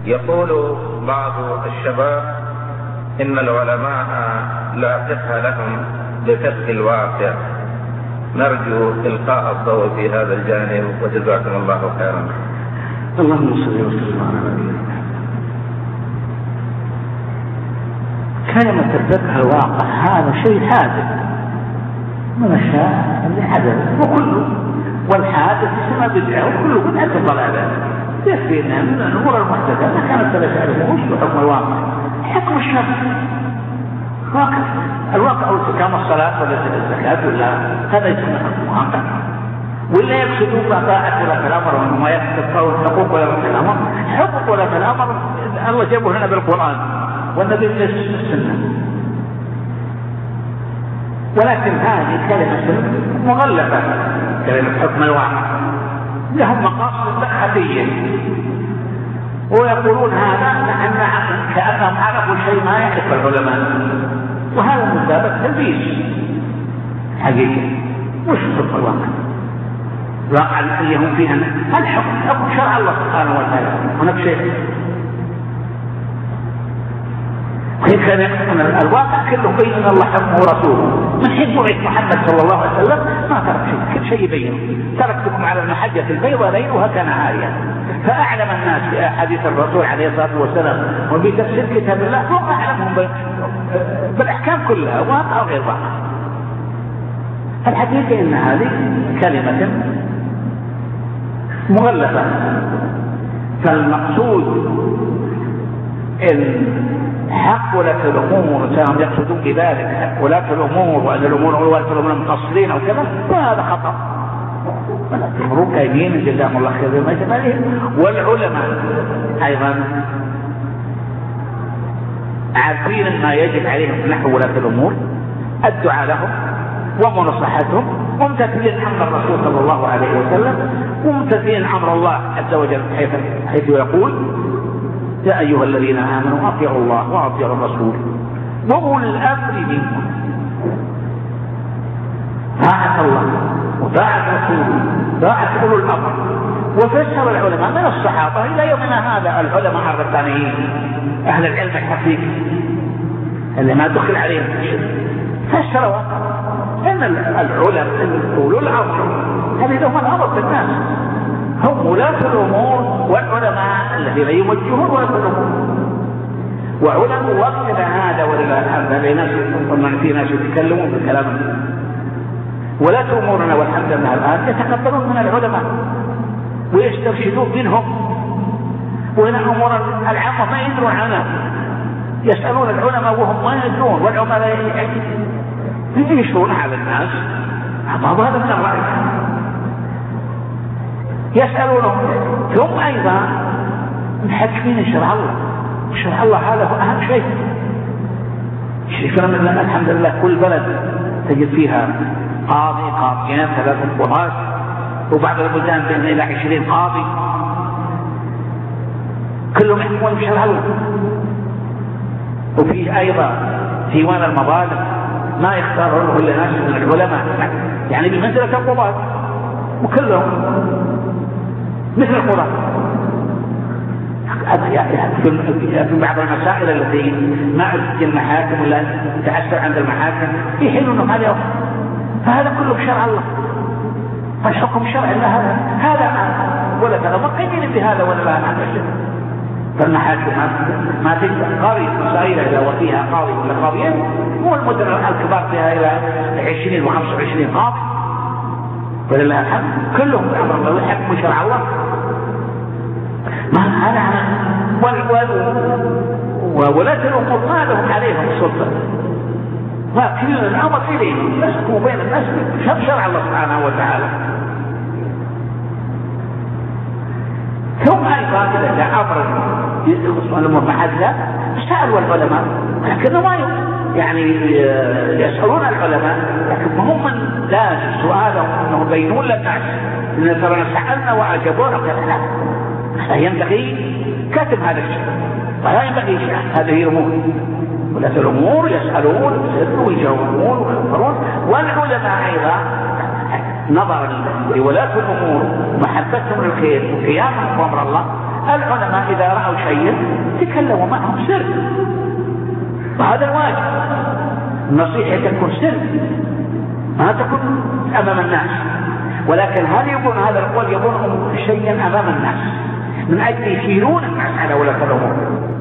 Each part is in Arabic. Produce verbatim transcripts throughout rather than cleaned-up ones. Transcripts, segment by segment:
يقول بعض الشباب إن العلماء لا فقه لهم بفقه الواقع. نرجو إلقاء الضوء في هذا الجانب وجزاكم الله خيرا. اللهم صل وسلم على نبينا. كلمة الفقه الواقع هذا شيء حادث من الشيء اللي حدث وكله، والحادث اسمه بدعة وكله بدعة ضلالة. يكفينا من الأمور المحدثة ما كانت تلك وش حكم الواقع؟ حكم الشرع واقع. الواقع هو كما الصلاة ولا الزكاة ولا هذا يسمى حكم واقع، ولا يقصدون طاعة ولا الأمر وما يقصد حقوق ولا الأمر. حقوق ولا الأمر الله جابه هنا بالقرآن والنبي في السنة، ولكن هذه كلمة مغلفة، كلمة حكم الواقع لهم مقاصد بحثية، ويقولون هذا لأن كأنهم عرفوا شيء ما يعرف العلماء، وهذا من باب التلبيس حقيقة. وش حكم الواقع؟ الواقع اللي هم فيها الحكم حكم شرع الله سبحانه وتعالى. هناك شيء كيف كان يحكم الواقع كله بين الله حكمه ورسوله. من حين بعث محمد صلى الله عليه وسلم ما ترك شيء، كل شيء يبين. تركتكم على المحجة البيضاء ليلها كنهارها. فأعلم الناس بأحاديث الرسول عليه الصلاة والسلام وبتفسير كتاب الله هم أعلمهم بالأحكام كلها واقع وغير واقع. الحقيقة إن هذه كلمة مغلفة، فالمقصود إن حق ولاة الأمور سواء يقصدون بذلك حق ولاة الأمور وأن الأمور ولاة الأمور مقصرين أو كذا، وهذا خطأ. ولا تمروا كايمين جزاهم الله خير بما يتبعهم. والعلماء أيضا عارفين ما يجب عليهم نحو ولاة الأمور، الدعاء لهم ومنصحتهم، وممتثلين أمر الرسول صلى الله عليه وسلم، وممتثلين أمر الله عز وجل حيث, حيث يقول يا أيها الذين آمنوا أطيعوا الله وأطيعوا الرسول وأولي الأمر منكم. طاعة الله وطاعة رسوله طاعة أولي الأمر. وفسر العلماء من الصحابة إلى يومنا هذا العلماء الربانيين أهل العلم الحقيقي اللي ما دخل عليهم فسروا أن العلماء أولي الأمر هذه لهم الأمر في الناس، هم ولاة الأمور والعلماء الذين يوجهون ولاة الأمور. وعلماء وقتنا هذا ولله الحمد لله طبعا في ناس يتكلمون بالكلام، ولاة أمورنا والحمد لله الآن يتقبلون من العلماء ويسترشدون منهم، وهنا أمور العامة ما يدرون عنها، يسألون العلماء وهم ما يدرون، والعلماء يشرون على الناس. هذا من الرأي يسألونهم. ثم أيضا محكمين شرع الله، شرع الله هذا هو أهم شيء. شريفنا من الحمد لله كل بلد تجد فيها قاضي قاضيين ثلاثة قضاة، وبعض البلدان بين إلى عشرين قاضي، كلهم يحكمون بشرع الله. وفيه أيضا ديوان المظالم ما يختاره إلا ناس من العلماء، يعني بمنزلة القضاة، وكلهم مثل القرآن. في بعض المسائل التي ما عدت المحاكم ولا تعسر عند المحاكم يحلونهم هذا، فهذا كله بشرع الله، فالحكم شرع الله هذا هذا ولا ترى مقيمين بهذا ولا لا نعرف. فالمحاكم ما تجد قاضي مسائل إذا وفيها قاضي ولا قاضيين، مو المدن الكبار فيها إلى عشرين وخمسة وعشرين قاضي، ولله الحمد كلهم أمر الله يحكم شرع الله. ما هذا وولاة الأمور ما لهم عليهم السلطة، لكن الأمر إليهم يسكوا بين الناس شرع الله سبحانه وتعالى. ثم أيضا إذا جاء أمر يخص الأمور محددة سألوا العلماء، لكن ما يعني يسألون العلماء، لكن هم من لازم سؤالهم أنهم بينون للناس إن ترى سألنا وأجابونا كذا. لا ينبغي كتب هذا الشيء ولا ينبغي شيء. هذه أمور ولاة الأمور يسألون ويجاوبون ويخبرون، والعلماء أيضا نظرا لولاة الأمور محبتهم للخير وقيامهم بأمر الله العلماء إذا رأوا شيئا تكلموا معهم سر، وهذا الواجب. النصيحة تكون سر، ما تكون أمام الناس، ولكن هل يكون هذا القول يكون شيئا أمام الناس من أجل يشيرون الناس على ولاة الأمور؟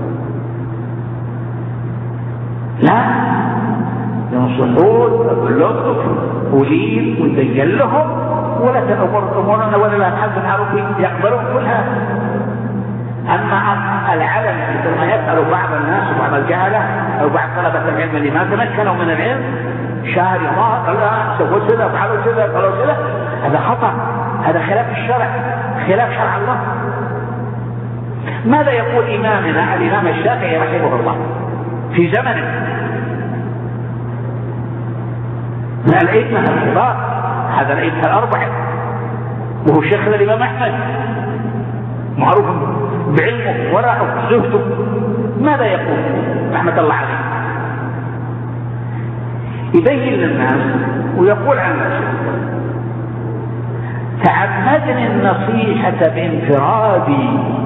لا، ينصحون باللطف ولين ويبين لهم ولاة الأمور أمورنا ولا لا نحب معروفين يقبلون كل هذا. أما العلم مثل ما يسأل بعض الناس وبعض الجهلة أو بعض طلبة العلم اللي ما تمكنوا من العلم شهر يوم لا سووا كذا فعلوا كذا قالوا كذا، هذا خطأ، هذا خلاف الشرع، خلاف شرع الله. ماذا يقول إمامنا الإمام الشافعي رحمه الله في زمنه من الأئمة الكبار، هذا الأئمة الأربعة وهو شيخ الإمام أحمد معروف بعلمه ورعه زهده، ماذا يقول رحمة الله عليه؟ يبين للناس ويقول عن نفسه: تعمدني النصيحة بانفرادي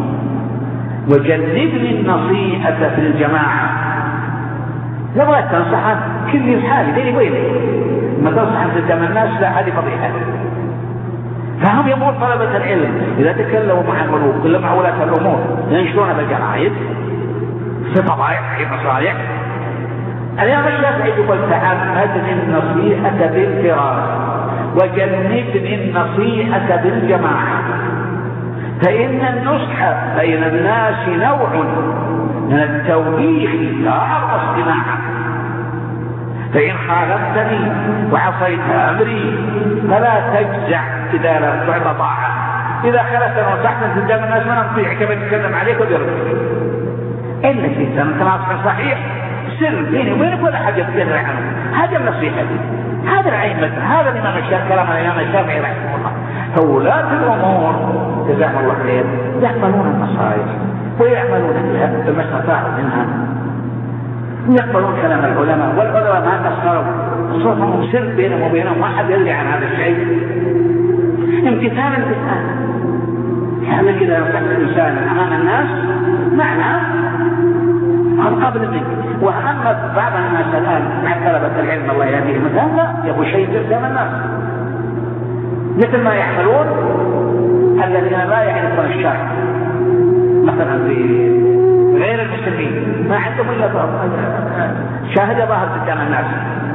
وجنبني النصيحة في الجماعة. لما تنصحه كل الحال بيني وبينك، ما تنصح قدام الناس لا، هذه فضيحة. فهم يقول طلبة العلم إذا تكلموا مع الملوك ولا مع ولاة الأمور ينشرون بالجرائد في طبائع في مصالح. اليوم الشافعي يقول: تعمدني النصيحة بالفراد وجنبني النصيحة بالجماعة، فإن النصح بين الناس نوع من التوبيخ لا اصطناعا، فإن خالفتني وعصيت أمري فلا تجزع إذا لا تعطى طاعة. إذا خلفت ونصحت قدام الناس ما نطيعك بنتكلم عليك وبرك إلا شيء أنت ناصح صحيح سر بيني وبينك ولا حاجة تدري عنه. هذا النصيحة دي، هذا العلم، هذا الإمام الشافعي، كلام الإمام الشافعي رحمه الله. فولاة الأمور جزاهم الله خير يقبلون النصائح ويعملون بها بما استطاعوا منها، يقبلون كلام العلماء، والعلماء ما قصروا، صوتهم سر بينهم وبينهم، ما حد يدري عن هذا الشيء. امتثالا بالآن يعني كذا يصح الإنسان أمام الناس معنى هم قبل منك. وأما بعض الناس الآن مع طلبة العلم الله يهديه مثلا لا يبغوا شيء قدام الناس، مثل ما يعملون الذين لا يعرفون الشرع مثلا في غير المسلمين، ما عندهم إلا شاهد ظاهر قدام الناس.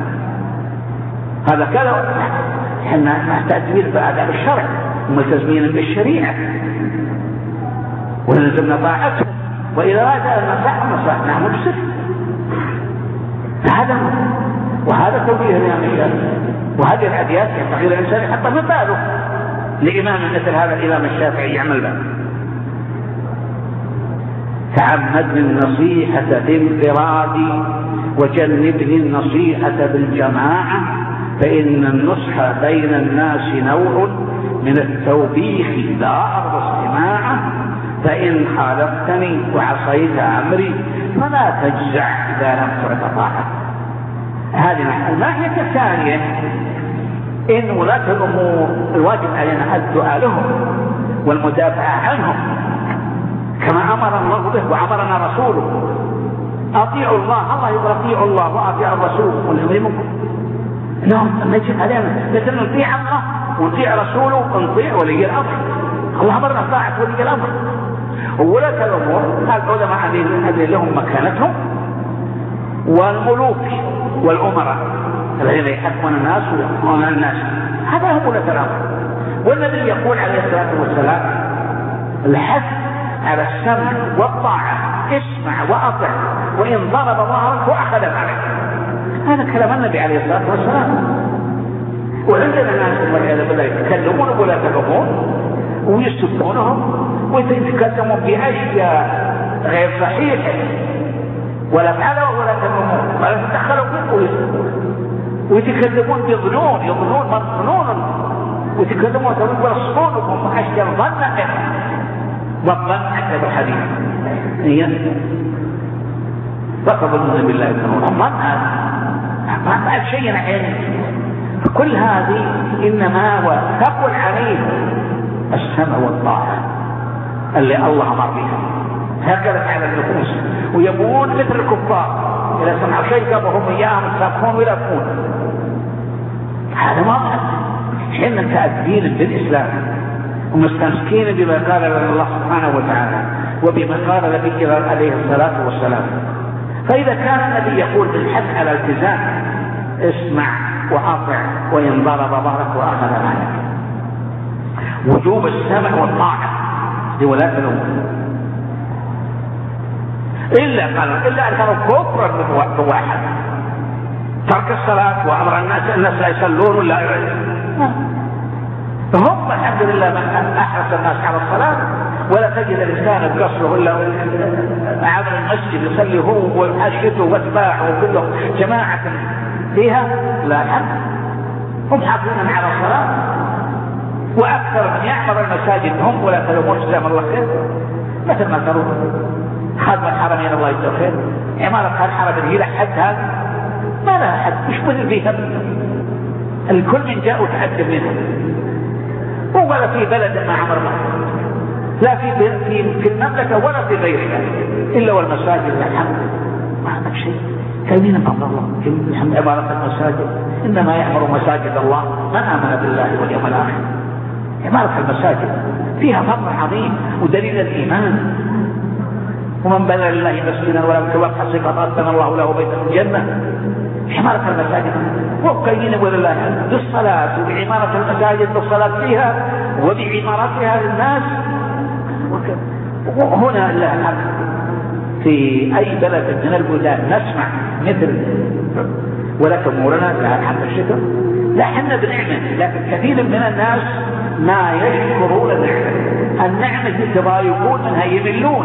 هذا كذا احنا نحتاج بآداب الشرع وملتزمين بالشريعة ونلزمنا طاعته، وإذا أراد أن نصح نصحناه بصدق. هذا وهذا توجيه الإمام الشافعي، وهذه الأبيات ينبغي الإنسان يحطها في باله لإمام مثل هذا الإمام الشافعي يعمل به: تعمدني النصيحة بانفرادي وجنبني النصيحة بالجماعة، فإن النصح بين الناس نوع من التوبيخ لا أرضى استماعه، فإن خالفتني وعصيت أمري فلا تجزع إذا لم تعط طاعة. هذه الناحية الثانية إن ولاة الأمور الواجب علينا الدعاء لهم والمدافعة عنهم كما أمر الله به وأمرنا رسوله: أطيعوا الله، الله يقول أطيعوا الله وأطيعوا الرسول والأمر منكم. لهم نجد علينا مثل نطيع الله ونطيع رسوله ونطيع ولي الأمر. الله أمرنا طاعة ولي الأمر. وولاة الأمور العلماء الذين لهم مكانتهم، والملوك والأمراء الذين يحكمون الناس ويحكمون الناس، هذا هم ولاة الأمر. والنبي يقول عليه الصلاة والسلام: الحث على السمع والطاعة، اسمع وأطع وإن ضرب ظهرك وأخذ معك. هذا كلام النبي عليه الصلاة والسلام. وعندنا ناس والعياذ بالله يتكلمون بولاة الأمور ويسبونهم ويتكلموا بأشياء غير صحيحة ولا فعلوا ولا تنمون ولا تدخلوا فيه ويسبون ويتكلمون بظنون، يظنون مظنون ويتكلمون برسولهم أشياء ظنك والظن حتى بالحديث هي فقط الظن بالله يكون الظن ما فعل شيء عيني. كل هذه إنما هو ثقل عليه السمع والطاعة. اللي الله أمر بها، هكذا على النفوس، ويبون مثل الكفار إذا سمعوا شيء قبلهم إياهم يسابقون ويلافون. هذا واضح. حين متأدبين بالإسلام ومستمسكين بما قال لنا الله سبحانه وتعالى وبما قال نبينا عليه الصلاة والسلام. فإذا كان النبي يقول بالحث على الالتزام اسمع وأطع وإن ضرب ظهرك وأخذ مالك، وجوب السمع والطاعة لولاة الأمور، إلا قال إلا أن كانوا كفرا بواحد، ترك الصلاة وأمر الناس الناس لا يصلون ولا هم الحمد لله من أحرص الناس على الصلاة، ولا تجد الإنسان بقصره إلا عبر المسجد يصلي هو وحشته واتباعه وكله جماعة فيها، لا الحمد هم حافظون على الصلاة. وأكثر من يعمر المساجد هم ولا تلومون جزاهم الله خير، مثل ما ترون خادم الحرمين الله يجزاه خير، عمارة الحرمين هي لها حد، هذا ما لها حد، مش بذل فيها الكل من جاء وتعجب منها، ولا في بلد ما عمرنا، لا في في في المملكة ولا في غيرها إلا والمساجد الحمد ما عندك شيء. كمين أمر الله الحمد عبارة المساجد، إنما يعمر مساجد الله من آمن بالله واليوم الآخر. عمارة المساجد فيها فضل عظيم ودليل الإيمان. ومن بنى لله مسجدا ولم توقع صفة أذن الله له بيتا في الجنة. عمارة المساجد وقيلين ولله بالصلاة وبعمارة المساجد بالصلاة فيها وبعمارتها للناس. وهنا الله الحق في أي بلد من البلدان نسمع مثل ولكن أمورنا لها الحمد الشكر، لا حنا بنعمة، لكن كثير من الناس ما يشكرون النعمة. النعمة يتضايقون منها، يملون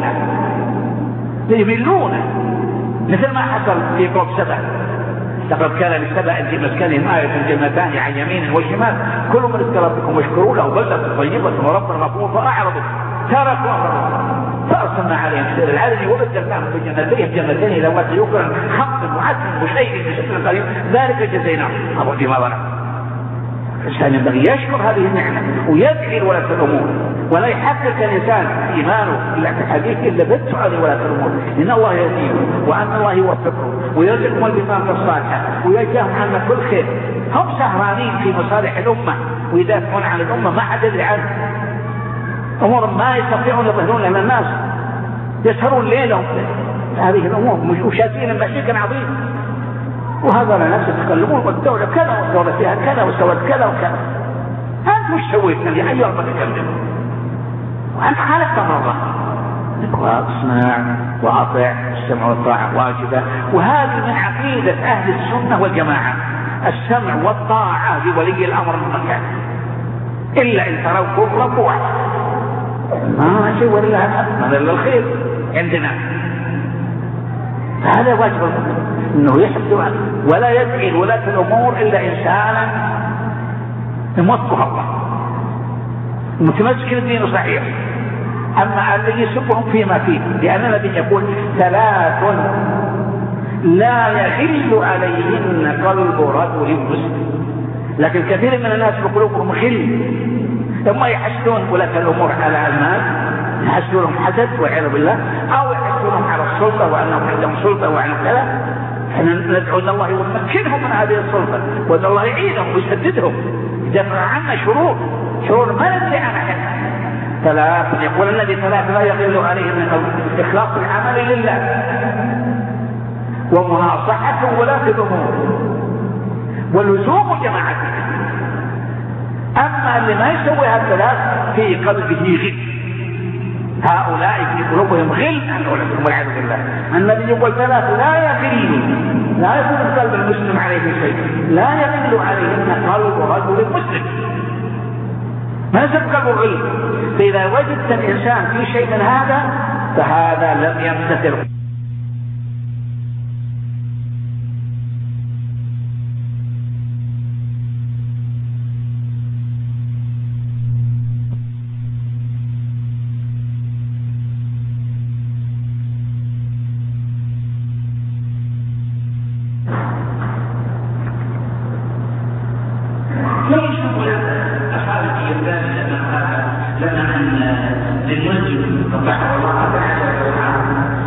يملون مثل ما حصل في قوم سبأ. لقد كان لسبأ في مسكنهم آية جنتان عن يمين وشمال كلوا من رزق ربكم واشكروا له بلدة طيبة ورب غفور فأعرضوا تركوا أمرهم فأرسلنا عليهم سيل العلم وبدلناهم بجنتين جنتين ذوات يكرا خمس وعدل وشيء بشكل قريب ذلك جزيناهم أبو فيما ظلم. الإنسان ينبغي يشكر هذه النعمة ويدعي لولاة الأمور، ولا يحقق الإنسان إيمانه إلا بحديث إلا بالسؤال ولاة الأمور، إن الله يهديه وأن الله يوفقه ويرزقهم البطانة الصالحة ويجزاهم عنا كل خير. هم سهرانين في مصالح الأمة ويدافعون عن الأمة ما حد يدري عنه، أمور ما يستطيعون يظهرون لنا الناس، يسهرون ليلهم هذه الأمور وشاتين مشاكل عظيمة. وهذا الناس يتكلمون والدولة كذا والدولة فيها كذا وسوت كذا وكذا. أنت مش سويت يا أيها المتكلم وأنت خالفت أمر الله. واسمع وأطع، السمع والطاعة واجبة، وهذه من عقيدة أهل السنة والجماعة، السمع والطاعة لولي الأمر المكان، إلا إن تروا كفرا بواحد ما شيء ولا هذا إلا الخير عندنا. هذا واجب انه يحفظ ولا يدعي ولاة الامور الا انسانا يموفقه الله متمسك الدين صحيح. اما الذي يسبهم فيما فيه، لان النبي يقول ثلاث لا يغل عليهن قلب رجل مسلم، لكن كثير من الناس بقلوبهم غل، ثم يحسدون ولاة الامور على المال، يحسدونهم حسد والعياذ بالله، او يحسدونهم على السلطه وانهم عندهم سلطه وعندهم كذا. احنا ندعو ان الله يمكنهم من هذه السلطه وان الله يعينهم ويسددهم يدفع عنا شرور شرور ما ندري عنها. ثلاث يقول الذي ثلاث لا يغل عليه من اخلاص العمل لله ومناصحه ولاة الامور ولزوم جماعته. اما اللي ما يسوي هالثلاث في قلبه غل، هؤلاء في قلوبهم غل والعياذ بالله. النبي يقول ثلاث لا يغل، لا يكون قلب المسلم عليه شيء، لا يغل عليهن قلب رجل مسلم، ما يصير قلبه غل. فإذا وجدت الإنسان في شيء من هذا فهذا لم يمتثل. لنا أن للمسلم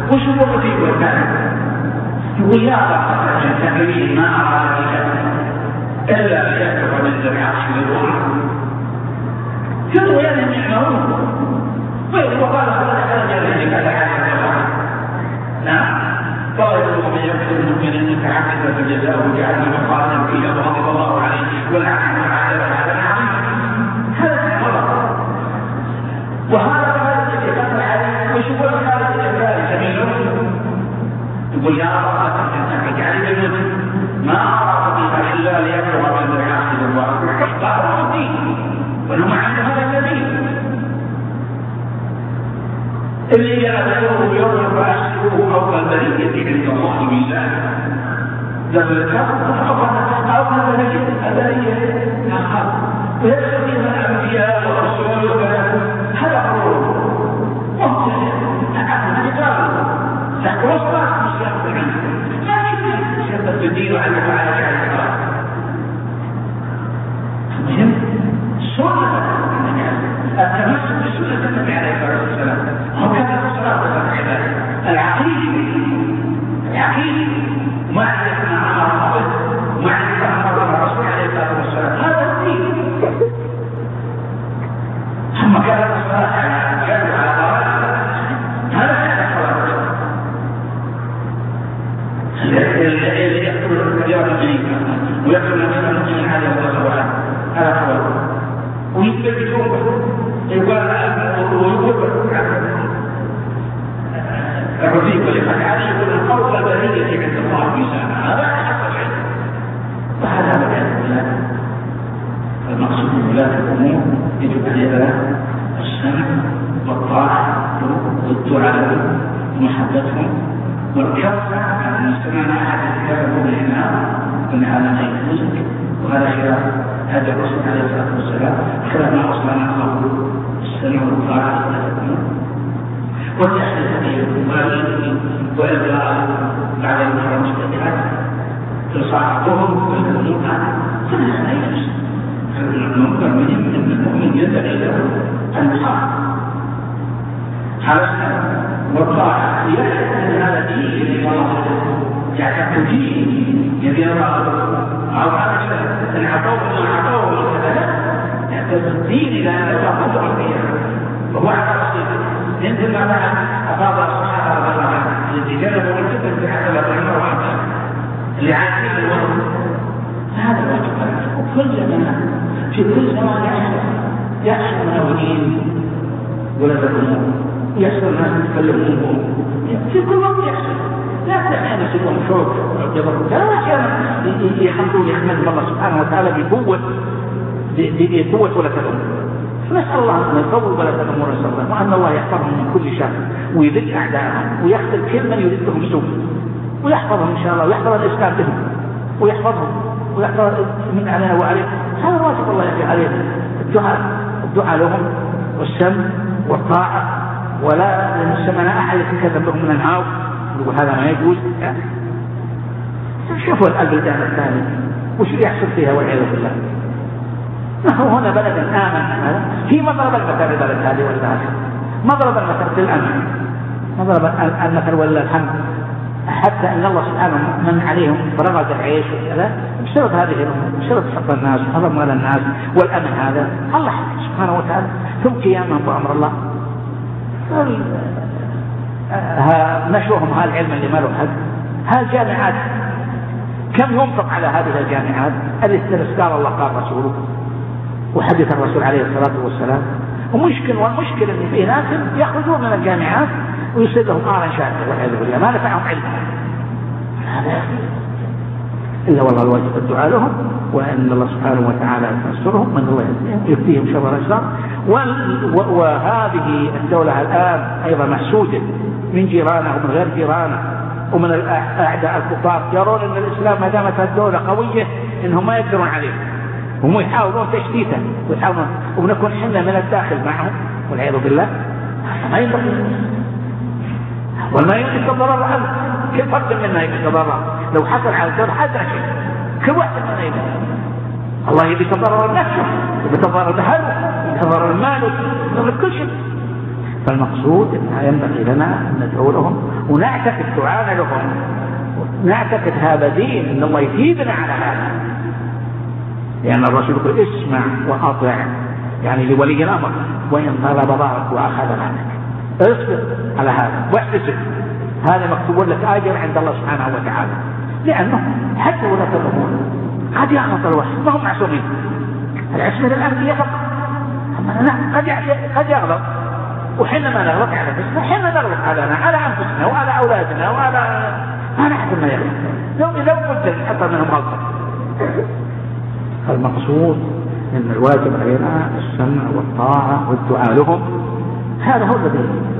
وش هو في وكان يقول يا رب التكريم ما أراد إلا يكتب من العرش بالروح كانوا يعني يعملون وقال هذا جل وعلا نعم قال من يكتب المؤمن متعمدا فجزاؤه جهنم خالدا فيها وغضب الله عليه ولعنه وعذبه عذابا عظيما هذا غلط وهذا هذا الذي كان عليه وشوف هذا الذي سبيله يقول يا رب انك جعل المؤمن ما اراد بها الا ليكفر من العاصي الله قال ربي ولهم عن هذا الذي اللي يأذنه يوم فأشكره فوق البرية عند الله بالله ذلك أو البرية البرية آخر ويكثر فيها الأنبياء والرسول هذا قرور وهم أعلم تحكوا أصبح مش عنه لا يمكن شبه الدين عنه وعلى شعر المهم سنة التمسك بسنة النبي عليه الصلاة والسلام هو كان الصلاة والسلام العقيدة العقيدة معرفة مع الله معرفة مع الرسول عليه الصلاة والسلام هذا الدين ثم كانت الصلاة على الجد وعلى هذا كان الصلاة اللي يقتل اليوم الجنيكا ويقتل نفسه المسلم عليه الصلاة والسلام هذا هو ويثبتون يقال ويقول الرفيق ولقد عاشوا القول البرية عند الله ميزانا هذا حصل عنه وهذا بيان الله المقصود بولاة الأمور يجب عليها السمع والطاعة والدعاء ومحبتهم والكف عن المستمعين أحد الكتاب بالإنعام أن هذا ما يجوز وهذا خلاف هذا الرسول عليه الصلاة والسلام خلاف ما أصلنا قبل السمع والطاعة والتحديث بالوالدين وإبلاغ بعد المحرم الشريعات تصاحبهم والأمور كل هذا يجوز المنكر من المؤمن يدعي له المصاحب هذا والطاعة يحدث من هذا الدين يعتقد فيه يبي يرى أو هذا أن عطوه ما عطوه وكذا يعتقد الدين إلى أن يتعقد فيها وهو على رصيده ينزل معها أفاضل الصحابة رضي الله عنهم الذي جلبوا الفتن في حسب الرحمة وحده اللي عايشين الوضع هذا واجب وكل زمان في كل زمان يحصل يحصل مناولين ولد الأمور يحصل ناس يتكلمون في كل وقت يحصل لا تحين يسيبهم شوك جبروا لا أحيانا يحمدون يحمد الله سبحانه وتعالى بقوة بقوة ولد الأمور نسأل الله أن يطول ولد الأمور نسأل الله وأن الله يحفظهم من كل شر ويذل أعداءهم ويخذل كل من يريد لهم سوء ويحفظهم إن شاء الله ويحفظ الإسلام بهم ويحفظهم ويحفظ من علينا وعليهم هذا واجب الله يجعل عليهم الدعاء الدعاء لهم والسمع والطاعة ولا نسمعنا أحد يتكلم لهم من الهاو يقول هذا ما يجوز يعني. شوفوا البلدان الثانية وش يحصل فيها والعياذ بالله نحن هنا بلد آمن في مضرب المثل لبلد هذه والبلد مضرب المثل للأمن مضرب المثل ولا الحمد حتى أن الله سبحانه من عليهم فرغد العيش وكذا بسبب هذه الأمور بسبب حفظ الناس وحفظ مال الناس والأمن هذا الله سبحانه وتعالى ثم قيامهم بأمر الله نشرهم هذا العلم اللي ما له حد هالجامعات كم ينفق على هذه الجامعات التي قال الله قال رسوله وحدث الرسول عليه الصلاة والسلام ومشكل والمشكلة ان في ناس يخرجون من الجامعات ويصير لهم آرا شاكر والعياذ بالله ما نفعهم علم هذا إلا والله الواجب الدعاء لهم وأن الله سبحانه وتعالى ينصرهم من الله يكفيهم شر الأشرار وهذه الدولة الآن أيضا محسودة من جيرانه ومن غير جيرانه ومن الأعداء الكفار يرون أن الإسلام ما دامت الدولة قوية إنهم ما يقدرون عليه هم يحاولون تشتيته ويحاولون ونكون حنا من الداخل معهم والعياذ بالله ما ينبغي وما يتضرر عنه كل فرد منا يتضرر لو حصل على الدولة حتى شيء كل واحد منا يتضرر الله يبي يتضرر نفسه يتضرر بهله يتضرر ماله يتضرر كل شيء فالمقصود أنها ينبغي لنا أن ندعو لهم ونعتقد دعانا لهم، نعتقد هذا دين ان الله يجيبنا على هذا، لان الرسول يقول اسمع واطع يعني لولي الامر وان طلب ضرك واخذ مالك، اصبر على هذا واحتسب، هذا مكتوب لك اجر عند الله سبحانه وتعالى، لانه حتى ولاة الامور قد يغلط الوحي، ما هم معصومين، العصمة للانبياء فقط، اما لا قد قد يغلط، وحينما نغلط على نفسنا حينما نغلط علينا على انفسنا وعلى اولادنا وعلى ما نحن ما يغلط، لو اذا قلت حتى منهم غلطه. المقصود ان الواجب علينا السمع والطاعه والدعاء لهم، هذا هو الذي